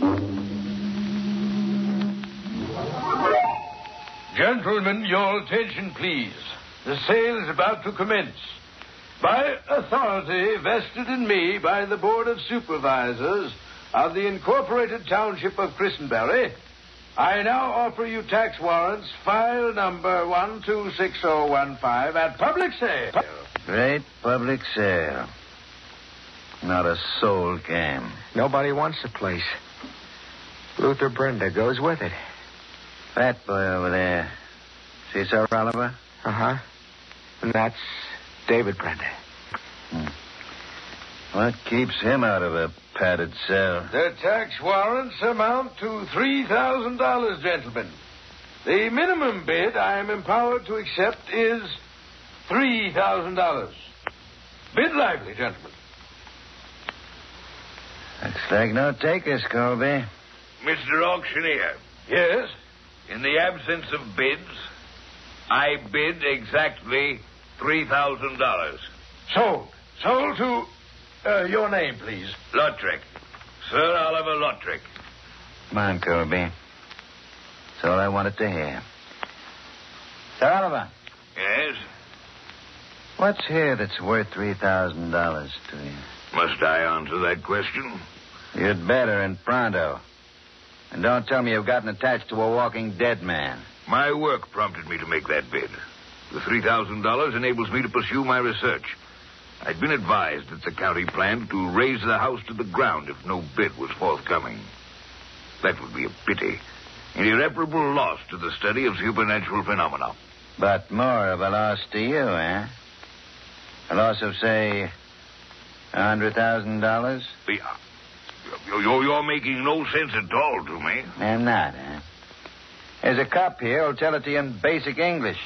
Gentlemen, your attention, please. The sale is about to commence. By authority vested in me by the Board of Supervisors of the Incorporated Township of Christenbury, I now offer you tax warrants, file number one two six zero one five, at public sale. Great public sale. Not a soul came. Nobody wants the place. Luther Brenda goes with it. Fat boy over there. See Sir Oliver? Uh-huh. And that's David Brenda. Hmm. What keeps him out of a padded cell? The tax warrants amount to three thousand dollars, gentlemen. The minimum bid I am empowered to accept is three thousand dollars. Bid lively, gentlemen. Looks like no takers, Colby. Mister Auctioneer. Yes? In the absence of bids, I bid exactly three thousand dollars. Sold. Sold to uh, your name, please. Lautrec. Sir Oliver Lautrec. Come on, Colby. That's all I wanted to hear. Sir Oliver. Yes? What's here that's worth three thousand dollars to you? Must I answer that question? You'd better, and pronto. And don't tell me you've gotten attached to a walking dead man. My work prompted me to make that bid. The three thousand dollars enables me to pursue my research. I'd been advised that the county planned to raise the house to the ground if no bid was forthcoming. That would be a pity. An irreparable loss to the study of supernatural phenomena. But more of a loss to you, eh? A loss of, say, a hundred thousand dollars? You're, you're making no sense at all to me. I'm not, eh? There's a cop here who'll tell it to you in basic English.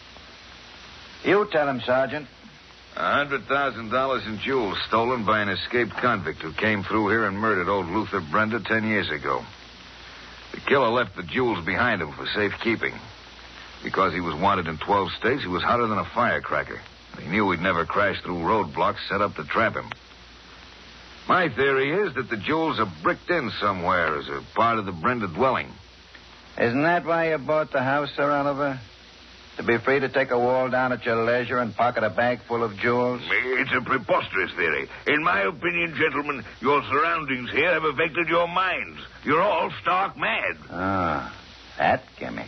You tell him, Sergeant. A hundred thousand dollars in jewels stolen by an escaped convict who came through here and murdered old Luther Brenda ten years ago. The killer left the jewels behind him for safekeeping. Because he was wanted in twelve states, he was hotter than a firecracker. He knew he'd never crash through roadblocks set up to trap him. My theory is that the jewels are bricked in somewhere as a part of the Brenda dwelling. Isn't that why you bought the house, Sir Oliver? To be free to take a wall down at your leisure and pocket a bag full of jewels? It's a preposterous theory. In my opinion, gentlemen, your surroundings here have affected your minds. You're all stark mad. Ah, that gimmick.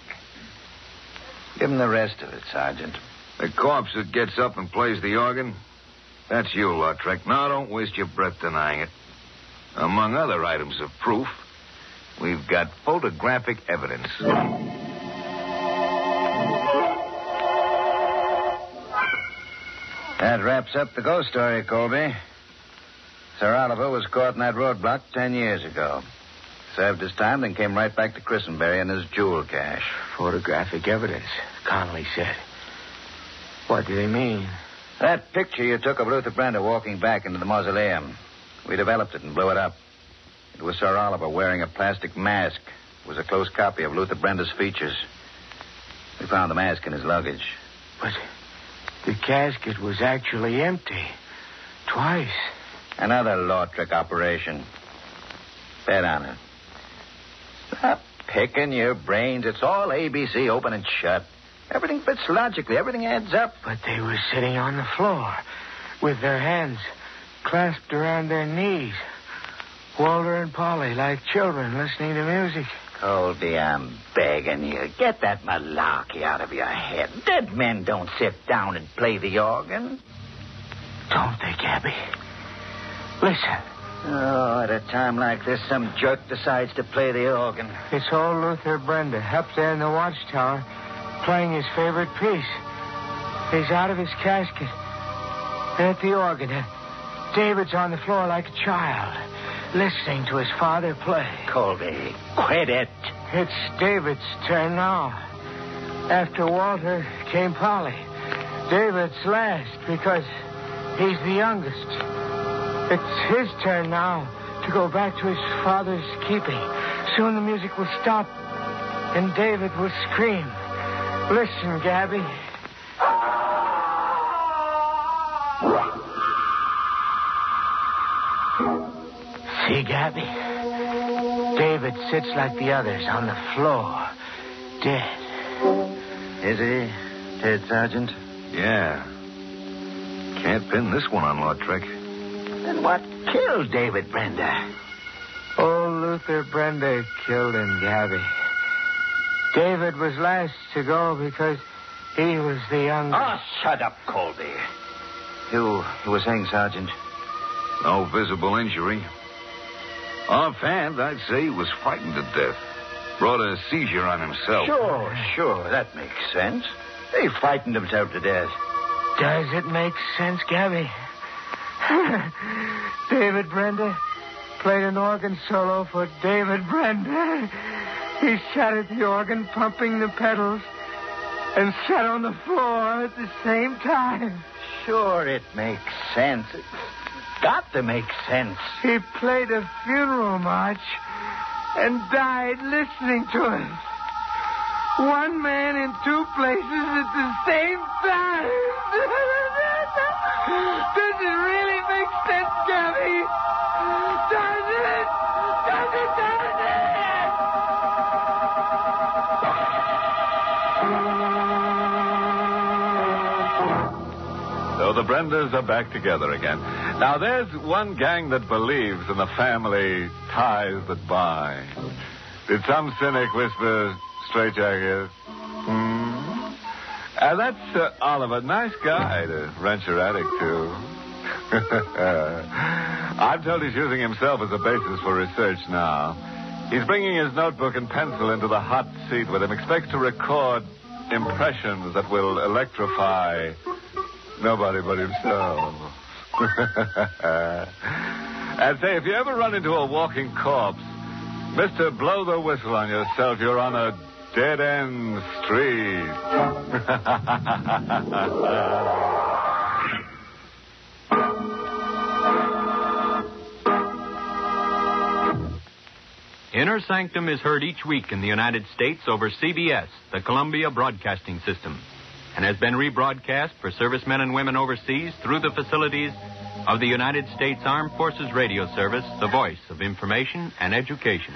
Give him the rest of it, Sergeant. The corpse that gets up and plays the organ? That's you, Lautrec. Now, don't waste your breath denying it. Among other items of proof, we've got photographic evidence. That wraps up the ghost story, Colby. Sir Oliver was caught in that roadblock ten years ago. Served his time, then came right back to Christenberry in his jewel cache. Photographic evidence, Connolly said. What do they mean? That picture you took of Luther Brenda walking back into the mausoleum. We developed it and blew it up. It was Sir Oliver wearing a plastic mask. It was a close copy of Luther Brenda's features. We found the mask in his luggage. But the casket was actually empty. Twice. Another Lautrec operation. Bet on it. Stop picking your brains. It's all A B C, open and shut. Everything fits logically. Everything adds up. But they were sitting on the floor with their hands clasped around their knees. Walter and Polly, like children listening to music. Colby, I'm begging you. Get that malarkey out of your head. Dead men don't sit down and play the organ. Don't they, Gabby? Listen. Oh, at a time like this, some jerk decides to play the organ. It's old Luther Brenda up there in the watchtower playing his favorite piece. He's out of his casket and at the organ. And David's on the floor like a child, listening to his father play. Colby, quit it. It's David's turn now. After Walter came Polly. David's last because he's the youngest. It's his turn now to go back to his father's keeping. Soon the music will stop and David will scream. Listen, Gabby. See, Gabby? David sits like the others on the floor, dead. Is he dead, Sergeant? Yeah. Can't pin this one on Lautrec. Then what killed David Brenda? Old Luther Brenda killed him, Gabby. David was last to go because he was the youngest. Oh, shut up, Colby. You, you were saying, Sergeant? No visible injury. Offhand, I'd say he was frightened to death. Brought a seizure on himself. Sure, sure. That makes sense. He frightened himself to death. Does it make sense, Gabby? David Brenda played an organ solo for David Brenda. He sat at the organ pumping the pedals and sat on the floor at the same time. Sure, it makes sense. It's got to make sense. He played a funeral march and died listening to it. One man in two places at the same time. Does it really make sense, Gabby? Does it? Does it? Does it? So the Brendas are back together again. Now, there's one gang that believes in the family ties that bind. Did some cynic whisper, straitjacket? Hmm? Uh, that's uh, Oliver. Nice guy to rent your attic to. I'm told he's using himself as a basis for research now. He's bringing his notebook and pencil into the hot seat with him. Expects to record impressions that will electrify nobody but himself. And say, if you ever run into a walking corpse, Mister Blow the whistle on yourself. You're on a dead-end street. Inner Sanctum is heard each week in the United States over C B S, the Columbia Broadcasting System, and has been rebroadcast for servicemen and women overseas through the facilities of the United States Armed Forces Radio Service, the voice of information and education.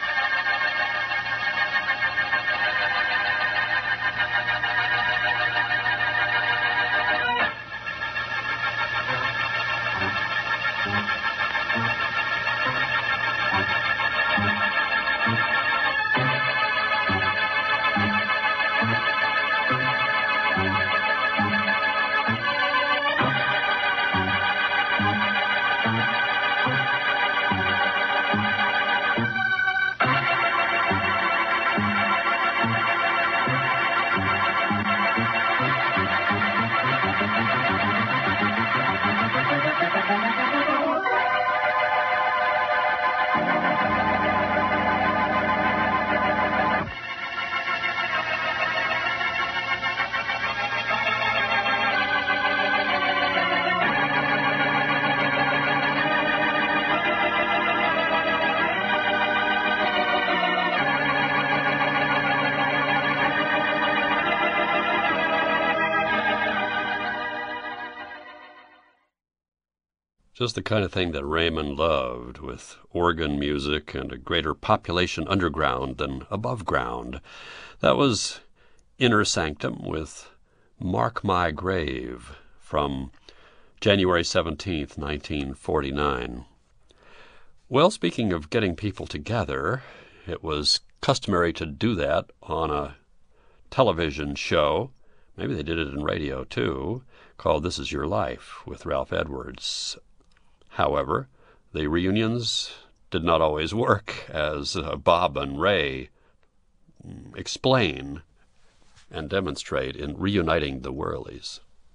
Just the kind of thing that Raymond loved, with organ music and a greater population underground than above ground. That was Inner Sanctum with Mark My Grave from January seventeenth, nineteen forty-nine. Well, speaking of getting people together, it was customary to do that on a television show. Maybe they did it in radio, too, called This Is Your Life with Ralph Edwards. However, the reunions did not always work, as uh, Bob and Ray explain and demonstrate in Reuniting the Whirlies.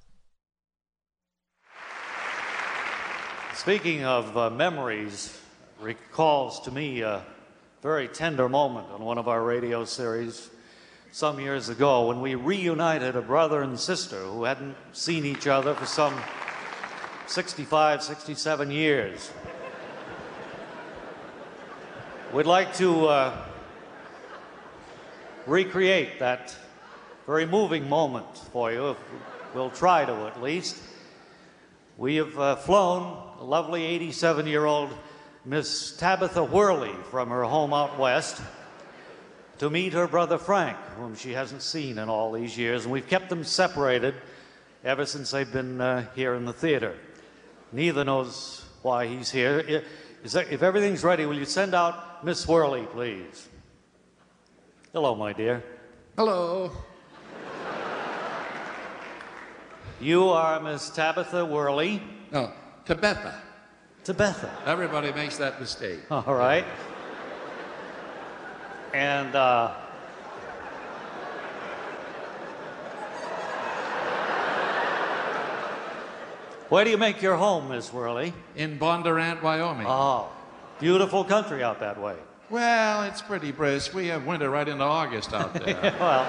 Speaking of uh, memories, recalls to me a very tender moment on one of our radio series some years ago when we reunited a brother and sister who hadn't seen each other for some sixty-five, sixty-seven years. We'd like to uh, recreate that very moving moment for you, if we'll try to at least. We have uh, flown a lovely eighty-seven-year-old Miss Tabitha Worley from her home out west to meet her brother Frank, whom she hasn't seen in all these years, and we've kept them separated ever since they've been uh, here in the theater. Neither knows why he's here. Is that, if everything's ready, will you send out Miss Worley, please? Hello, my dear. Hello. You are Miss Tabitha Worley. No, Tabetha. Tabetha. Everybody makes that mistake. All right. And, uh... Where do you make your home, Miss Worley? In Bondurant, Wyoming. Oh, beautiful country out that way. Well, it's pretty brisk. We have winter right into August out there. Well,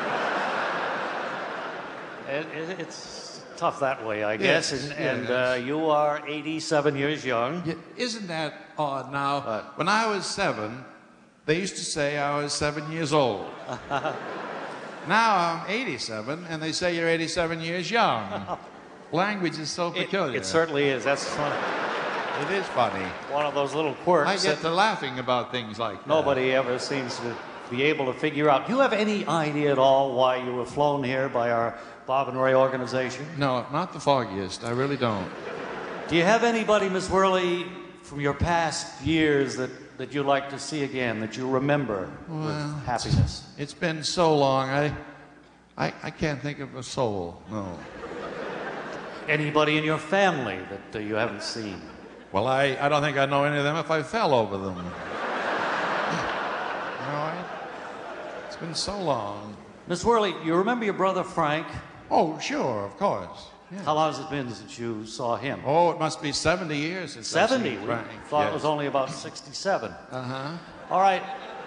it, it, it's tough that way, I guess. Yes, and and yes. uh, you are eighty-seven years young. Yeah, isn't that odd? Now, when I was seven, they used to say I was seven years old. Now I'm eighty-seven, and they say you're eighty-seven years young. Language is so peculiar. It, it certainly is. That's funny. It is funny. One of those little quirks. I get that to laughing about things like that. nobody ever seems to be able to figure out. Do you have any idea at all why you were flown here by our Bob and Ray organization? No, not the foggiest. I really don't. Do you have anybody, Miss Worley, from your past years that, that you'd like to see again, that you remember Well, with happiness? It's been so long. I, I, I can't think of a soul. No. Anybody in your family that uh, you haven't seen? Well, I, I don't think I'd know any of them if I fell over them. No, I, it's been so long. Miss Worley, you remember your brother Frank? Oh, sure, of course. Yeah. How long has it been since you saw him? Oh, it must be seventy years since I've seventy? seen We Frank. thought Yes. it was only about sixty-seven. Uh-huh. All right.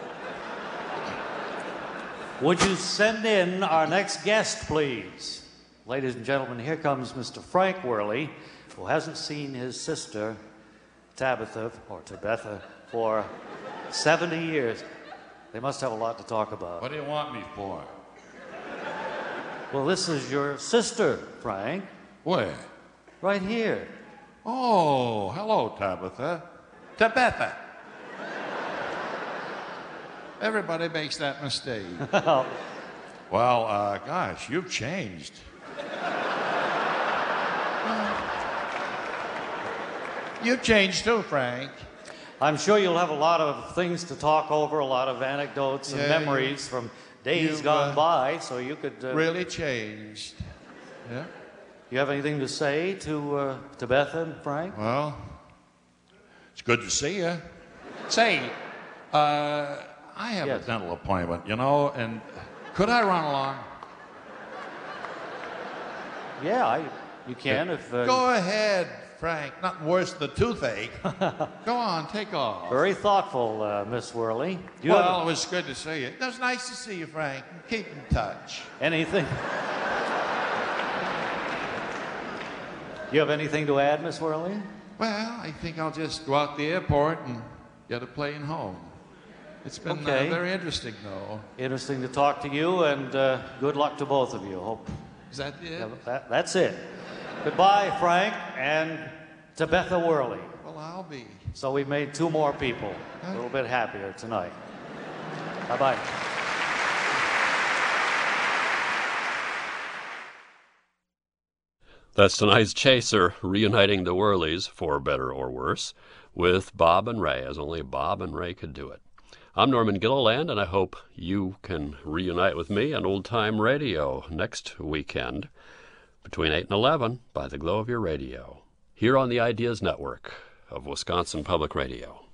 Would you send in our next guest, please? Ladies and gentlemen, here comes Mister Frank Worley, who hasn't seen his sister, Tabitha, or Tabitha, for seventy years. They must have a lot to talk about. What do you want me for? Well, this is your sister, Frank. Where? Right here. Oh, hello, Tabitha. Tabitha. Everybody makes that mistake. Well, uh, gosh, you've changed. You've changed too, Frank. I'm sure you'll have a lot of things to talk over, a lot of anecdotes and Yeah, memories from days you've, gone uh, by, so you could... Uh, Really changed. Yeah. You have anything to say to uh, Tabitha and Frank? Well, it's good to see you. Say, uh, I have Yes. a dental appointment, you know, and could I run along? Yeah, I, you can if... Uh, Go ahead, Frank. Nothing worse than toothache. Go on, take off. Very thoughtful, uh, Miss Worley. Do you Well, have it was good to see you. It was nice to see you, Frank. Keep in touch. anything... You have anything to add, Miss Worley? Well, I think I'll just go out the airport and get a plane home. It's been Okay. uh, very interesting, though. Interesting to talk to you, and uh, good luck to both of you. Hope Is that it? that, that's it. Goodbye, Frank and Tabitha Worley. Well, I'll be. So we've made two more people a little bit happier tonight. Bye-bye. That's tonight's Chaser, reuniting the Worleys, for better or worse, with Bob and Ray, as only Bob and Ray could do it. I'm Norman Gilliland, and I hope you can reunite with me on Old Time Radio next weekend between eight and eleven by the glow of your radio, here on the Ideas Network of Wisconsin Public Radio.